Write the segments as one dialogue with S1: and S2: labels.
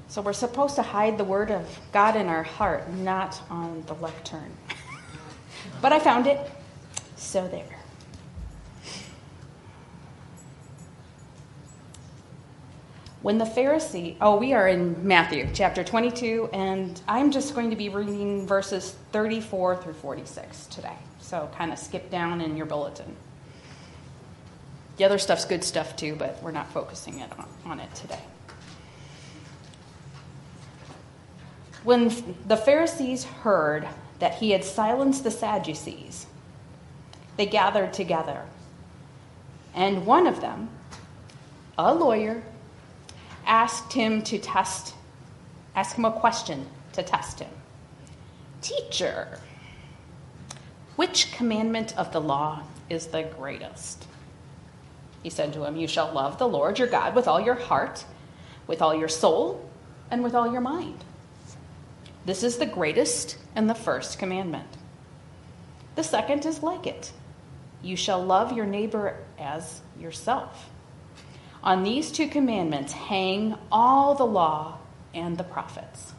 S1: So we're supposed to hide the word of God in our heart, not on the lectern. But I found it, so there. When the Pharisee, we are in Matthew chapter 22, and I'm just going to be reading verses 34 through 46 today. So kind of skip down in your bulletin. The other stuff's good stuff too, but we're not focusing on it today. When the Pharisees heard that he had silenced the Sadducees, they gathered together. And one of them, a lawyer, asked him a question to test him. Teacher, which commandment of the law is the greatest? He said to him, you shall love the Lord your God with all your heart, with all your soul, and with all your mind. This is the greatest and the first commandment. The second is like it. You shall love your neighbor as yourself. On these two commandments hang all the law and the prophets.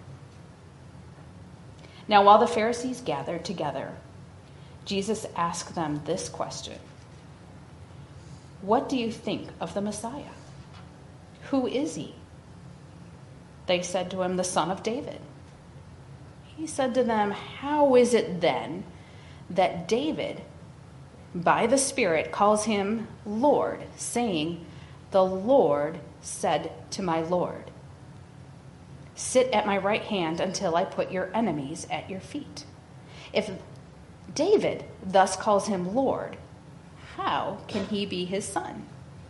S1: Now, while the Pharisees gathered together, Jesus asked them this question. What do you think of the Messiah? Who is he? They said to him, the son of David. He said to them, how is it then that David, by the Spirit, calls him Lord, saying, the Lord said to my Lord, sit at my right hand until I put your enemies at your feet. If David thus calls him Lord, how can he be his son?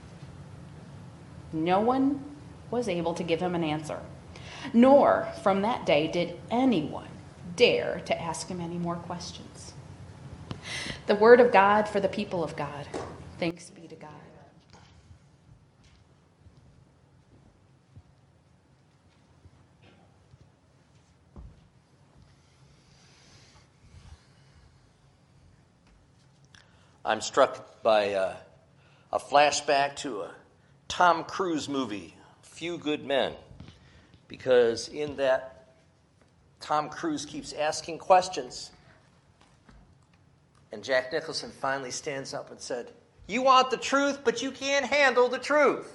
S1: No one was able to give him an answer, nor from that day did anyone dare to ask him any more questions. The word of God for the people of God. Thanks be to God.
S2: I'm struck by a flashback to a Tom Cruise movie, Few Good Men, because in that, Tom Cruise keeps asking questions, and Jack Nicholson finally stands up and said, you want the truth, but you can't handle the truth.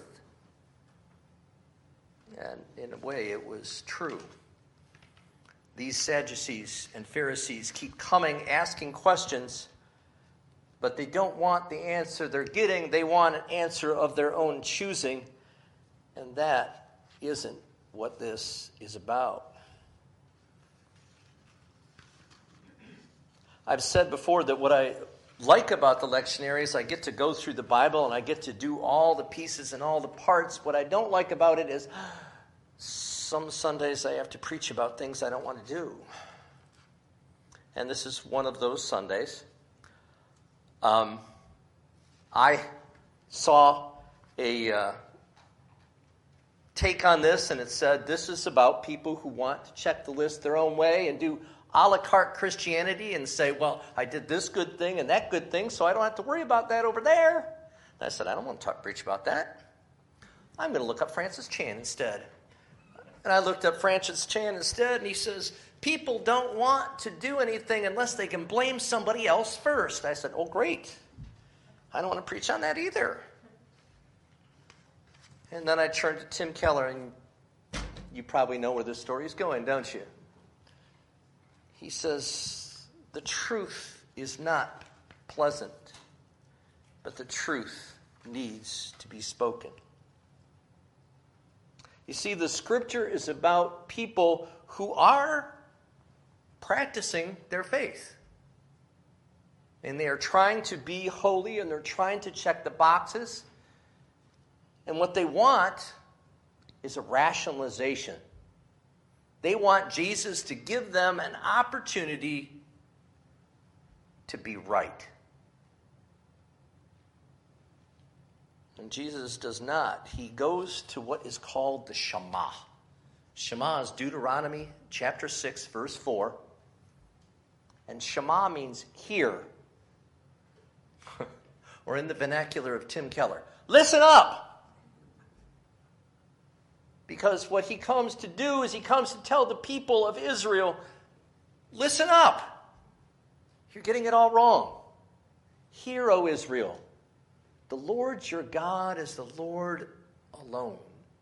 S2: And in a way, it was true. These Sadducees and Pharisees keep coming, asking questions, but they don't want the answer they're getting. They want an answer of their own choosing. And that isn't what this is about. I've said before that what I like about the lectionary is I get to go through the Bible and I get to do all the pieces and all the parts. What I don't like about it is some Sundays I have to preach about things I don't want to do. And this is one of those Sundays. I saw a take on this, and it said this is about people who want to check the list their own way and do a la carte Christianity and say, well, I did this good thing and that good thing, so I don't have to worry about that over there. And I said, I don't want to preach about that. I'm going to look up Francis Chan instead. And I looked up Francis Chan instead, and he says, people don't want to do anything unless they can blame somebody else first. I said, oh, great. I don't want to preach on that either. And then I turned to Tim Keller, and you probably know where this story is going, don't you? He says, the truth is not pleasant, but the truth needs to be spoken. You see, the scripture is about people who are practicing their faith. And they are trying to be holy, and they're trying to check the boxes. And what they want is a rationalization. They want Jesus to give them an opportunity to be right. And Jesus does not. He goes to what is called the Shema. Shema is Deuteronomy chapter 6, verse 4. And Shema means hear. Or in the vernacular of Tim Keller, listen up. because what he comes to do is he comes to tell the people of Israel, listen up. You're getting it all wrong. Hear, O Israel, the Lord your God is the Lord alone.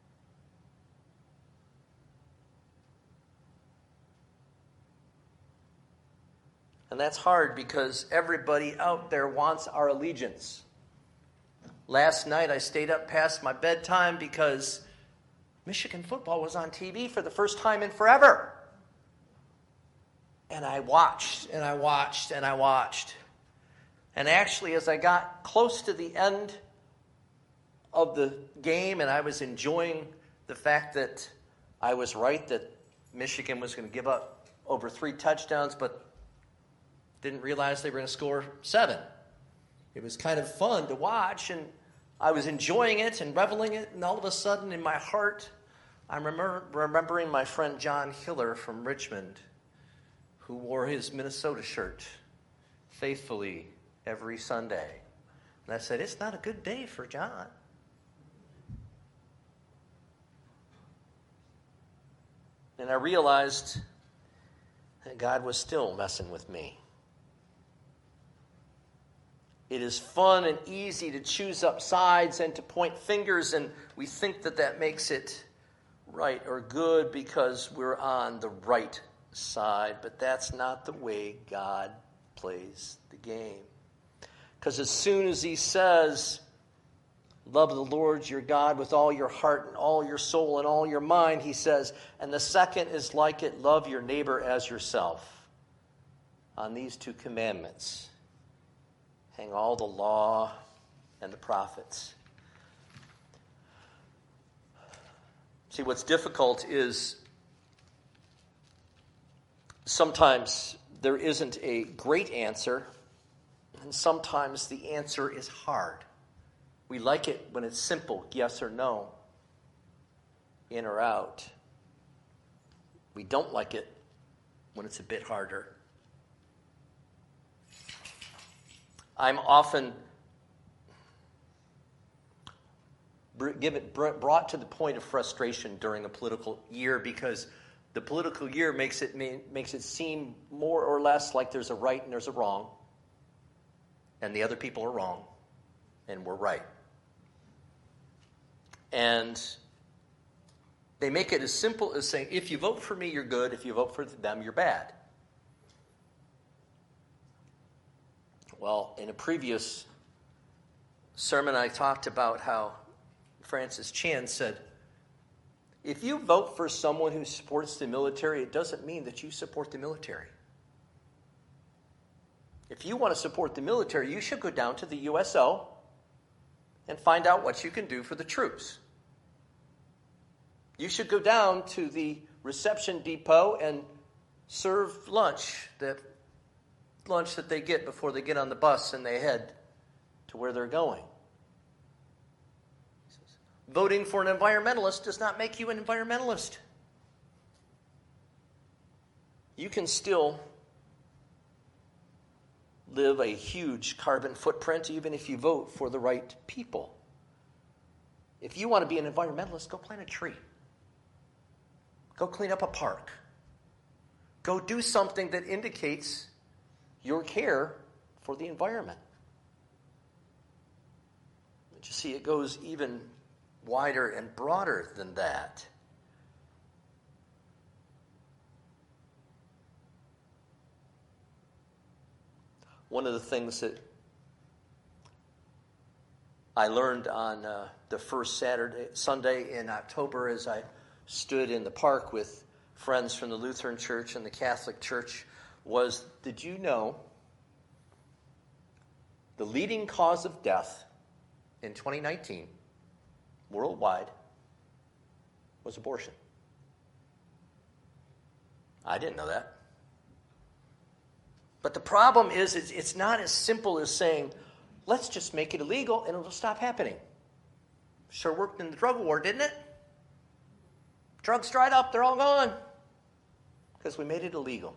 S2: And that's hard because everybody out there wants our allegiance. Last night I stayed up past my bedtime because Michigan football was on TV for the first time in forever. And I watched and I watched and I watched. And actually, as I got close to the end of the game and I was enjoying the fact that I was right that Michigan was going to give up over 3 touchdowns, but didn't realize they were going to score 7. It was kind of fun to watch, and I was enjoying it and reveling it, and all of a sudden in my heart, I'm remembering my friend John Hiller from Richmond, who wore his Minnesota shirt faithfully every Sunday. And I said, it's not a good day for John. And I realized that God was still messing with me. It is fun and easy to choose up sides and to point fingers, and we think that that makes it right or good because we're on the right side. But that's not the way God plays the game. Because as soon as he says, love the Lord your God with all your heart and all your soul and all your mind, he says, and the second is like it, love your neighbor as yourself. On these 2 commandments hang all the law and the prophets. See, what's difficult is sometimes there isn't a great answer, and sometimes the answer is hard. We like it when it's simple, yes or no, in or out. We don't like it when it's a bit harder. I'm often brought to the point of frustration during a political year because the political year makes it seem more or less like there's a right and there's a wrong, and the other people are wrong, and we're right. And they make it as simple as saying, if you vote for me, you're good. If you vote for them, you're bad. Well, in a previous sermon, I talked about how Francis Chan said, if you vote for someone who supports the military, it doesn't mean that you support the military. If you want to support the military, you should go down to the USO and find out what you can do for the troops. You should go down to the reception depot and serve lunch that they get before they get on the bus and they head to where they're going. Voting for an environmentalist does not make you an environmentalist. You can still live a huge carbon footprint even if you vote for the right people. If you want to be an environmentalist, go plant a tree. Go clean up a park. Go do something that indicates your care for the environment. But you see, it goes even wider and broader than that. One of the things that I learned on the first Sunday in October as I stood in the park with friends from the Lutheran Church and the Catholic Church was, did you know the leading cause of death in 2019 worldwide was abortion? I didn't know that. But the problem is it's not as simple as saying, let's just make it illegal and it'll stop happening. Sure worked in the drug war, didn't it? Drugs dried up, they're all gone. Because we made it illegal.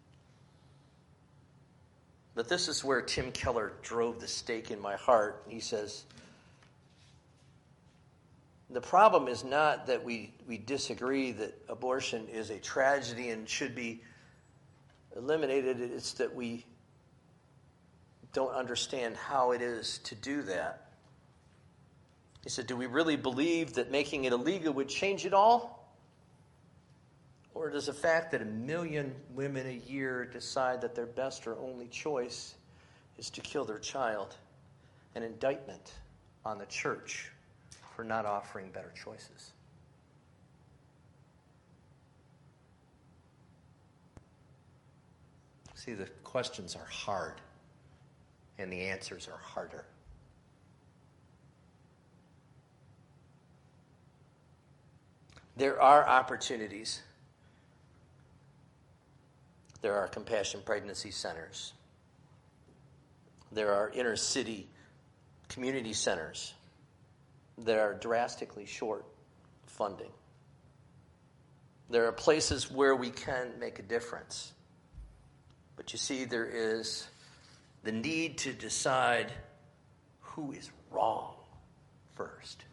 S2: But this is where Tim Keller drove the stake in my heart. He says, The problem is not that we disagree that abortion is a tragedy and should be eliminated. It's that we don't understand how it is to do that. He said, do we really believe that making it illegal would change it all? Or does the fact that 1 million women a year decide that their best or only choice is to kill their child an indictment on the church for not offering better choices? See, the questions are hard, and the answers are harder. There are opportunities. There are compassion pregnancy centers. There are inner city community centers that are drastically short funding. There are places where we can make a difference. But you see, there is the need to decide who is wrong first.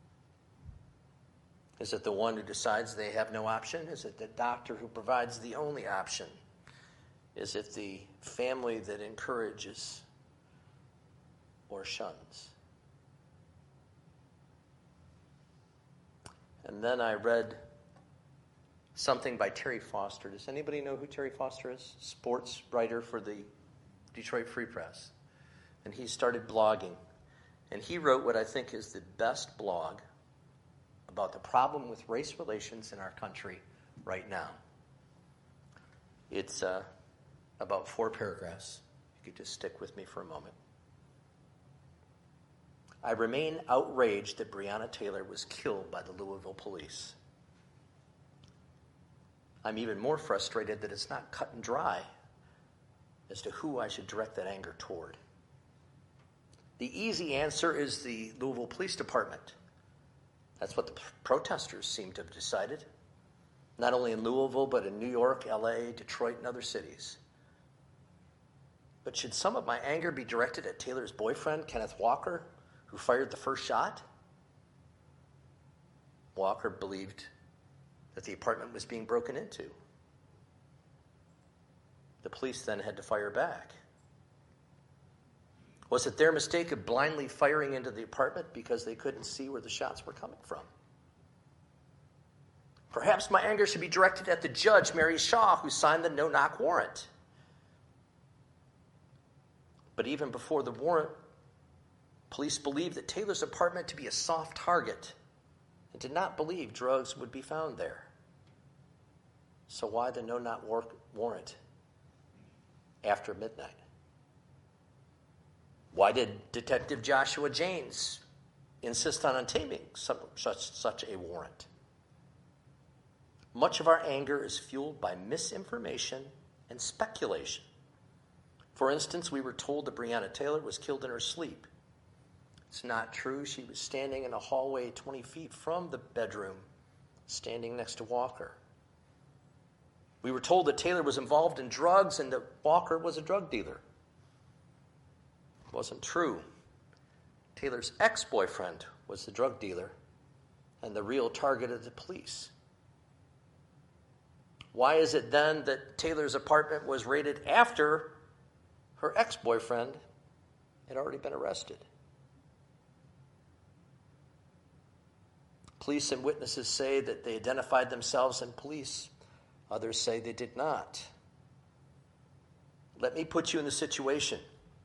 S2: Is it the one who decides they have no option? Is it the doctor who provides the only option? Is it the family that encourages or shuns? And then I read something by Terry Foster. Does anybody know who Terry Foster is? Sports writer for the Detroit Free Press. And he started blogging. And he wrote what I think is the best blog about the problem with race relations in our country right now. It's about 4 paragraphs. You could just stick with me for a moment. I remain outraged that Breonna Taylor was killed by the Louisville police. I'm even more frustrated that it's not cut and dry as to who I should direct that anger toward. The easy answer is the Louisville Police Department. That's what the protesters seem to have decided, not only in Louisville, but in New York, LA, Detroit, and other cities. But should some of my anger be directed at Taylor's boyfriend, Kenneth Walker, who fired the first shot? Walker believed that the apartment was being broken into. The police then had to fire back. Was it their mistake of blindly firing into the apartment because they couldn't see where the shots were coming from? Perhaps my anger should be directed at the judge, Mary Shaw, who signed the no-knock warrant. But even before the warrant, police believed that Taylor's apartment to be a soft target and did not believe drugs would be found there. So why the no-knock warrant after midnight? Why did Detective Joshua James insist on obtaining such a warrant? Much of our anger is fueled by misinformation and speculation. For instance, we were told that Breonna Taylor was killed in her sleep. It's not true. She was standing in a hallway 20 feet from the bedroom, standing next to Walker. We were told that Taylor was involved in drugs and that Walker was a drug dealer. It wasn't true. Taylor's ex-boyfriend was the drug dealer and the real target of the police. Why is it then that Taylor's apartment was raided after her ex-boyfriend had already been arrested? Police and witnesses say that they identified themselves in police. Others say they did not. Let me put you in the situation.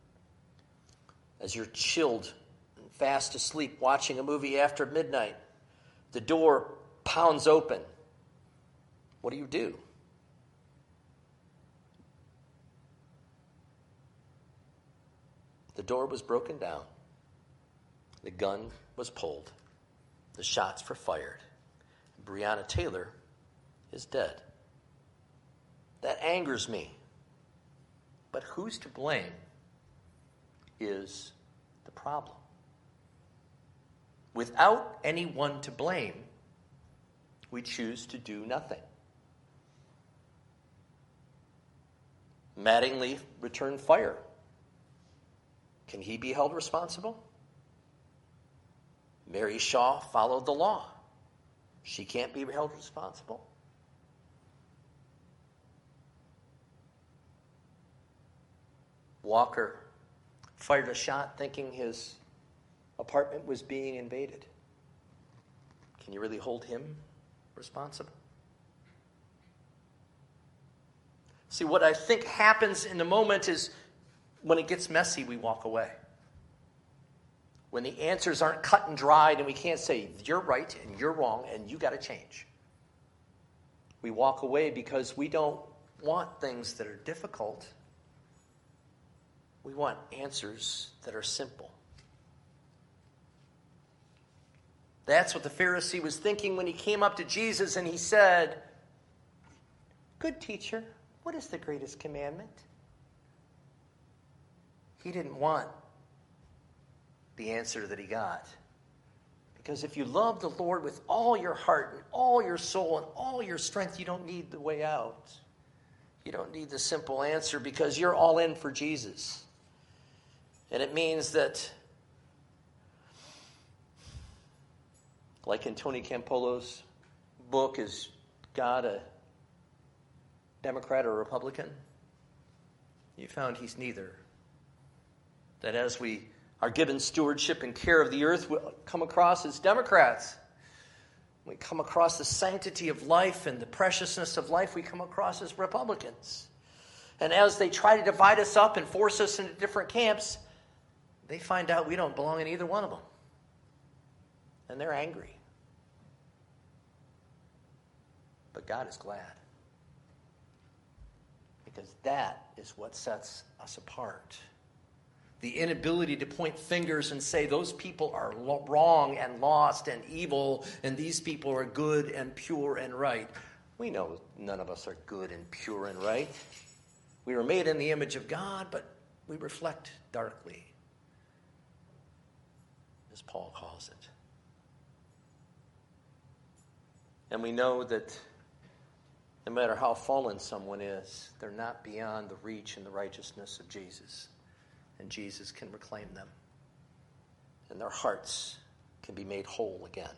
S2: As you're chilled and fast asleep watching a movie after midnight, the door pounds open. What do you do? The door was broken down. The gun was pulled. The shots were fired. Breonna Taylor is dead. That angers me. But who's to blame is the problem. Without anyone to blame, we choose to do nothing. Mattingly returned fire. Can he be held responsible? Mary Shaw followed the law. She can't be held responsible. Walker fired a shot thinking his apartment was being invaded. Can you really hold him responsible? See, what I think happens in the moment is when it gets messy, we walk away. When the answers aren't cut and dried and we can't say, you're right and you're wrong and you got to change. We walk away because we don't want things that are difficult. We want answers that are simple. That's what the Pharisee was thinking when he came up to Jesus and he said, "Good teacher, what is the greatest commandment?" He didn't want the answer that he got. Because if you love the Lord with all your heart and all your soul and all your strength, you don't need the way out. You don't need the simple answer because you're all in for Jesus. And it means that, like in Tony Campolo's book, Is God a Democrat or Republican? You found he's neither. That as we are given stewardship and care of the earth, we come across as Democrats. We come across the sanctity of life and the preciousness of life, we come across as Republicans. And as they try to divide us up and force us into different camps, they find out we don't belong in either one of them. And they're angry. But God is glad. Because that is what sets us apart. The inability to point fingers and say those people are wrong and lost and evil, and these people are good and pure and right. We know none of us are good and pure and right. We were made in the image of God, but we reflect darkly, as Paul calls it. And we know that no matter how fallen someone is, they're not beyond the reach and the righteousness of Jesus. And Jesus can reclaim them. And their hearts can be made whole again.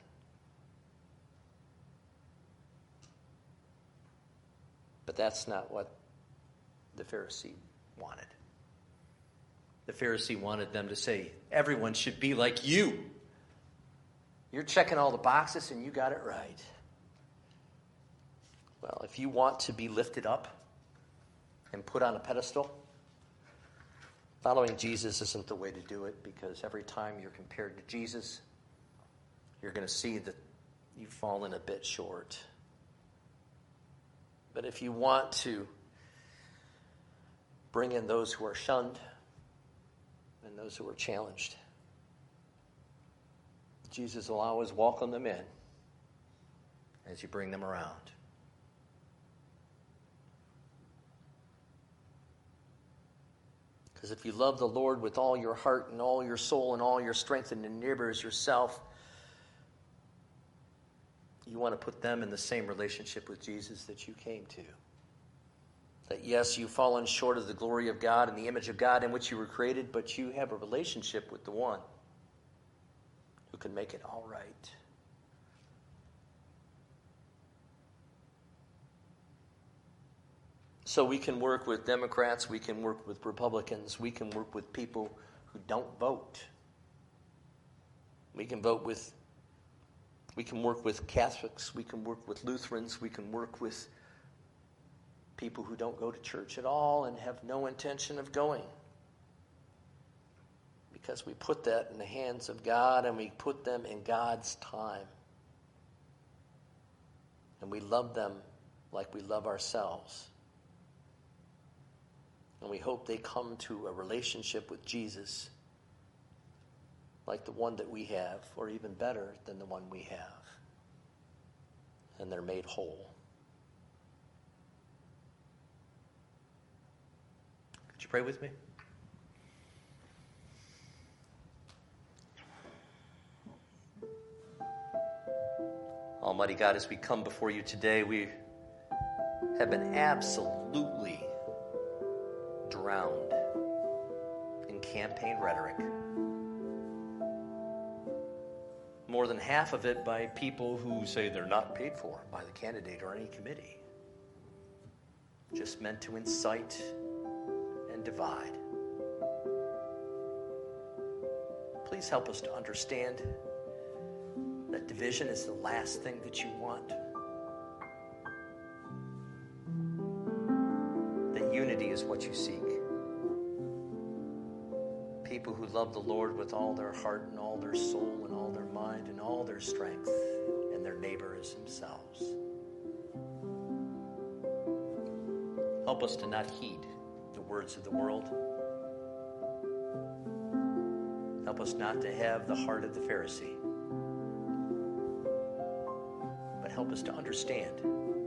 S2: But that's not what the Pharisee wanted. The Pharisee wanted them to say, everyone should be like you. You're checking all the boxes and you got it right. Well, if you want to be lifted up and put on a pedestal, following Jesus isn't the way to do it, because every time you're compared to Jesus, you're going to see that you've fallen a bit short. But if you want to bring in those who are shunned and those who are challenged, Jesus will always welcome them in as you bring them around. Because if you love the Lord with all your heart and all your soul and all your strength and your neighbor as yourself, you want to put them in the same relationship with Jesus that you came to. That yes, you've fallen short of the glory of God and the image of God in which you were created, but you have a relationship with the one who can make it all right. So we can work with Democrats, we can work with Republicans, we can work with people who don't vote. We can work with Catholics, we can work with Lutherans, we can work with people who don't go to church at all and have no intention of going. Because we put that in the hands of God and we put them in God's time. And we love them like we love ourselves. And we hope they come to a relationship with Jesus like the one that we have, or even better than the one we have. And they're made whole. Could you pray with me? Almighty God, as we come before you today, we have been absolutely drowned in campaign rhetoric. more than half of it by people who say they're not paid for by the candidate or any committee. Just meant to incite and divide. Please help us to understand that division is the last thing that you want. That unity is what you seek. People who love the Lord with all their heart and all their soul and all their mind and all their strength, and their neighbor as themselves. Help us to not heed the words of the world. Help us not to have the heart of the Pharisee. But help us to understand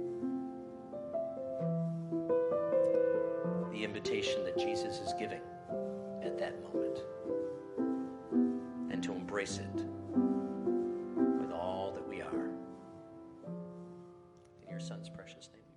S2: the invitation that Jesus is giving at that moment, and to embrace it with all that we are. In your Son's precious name.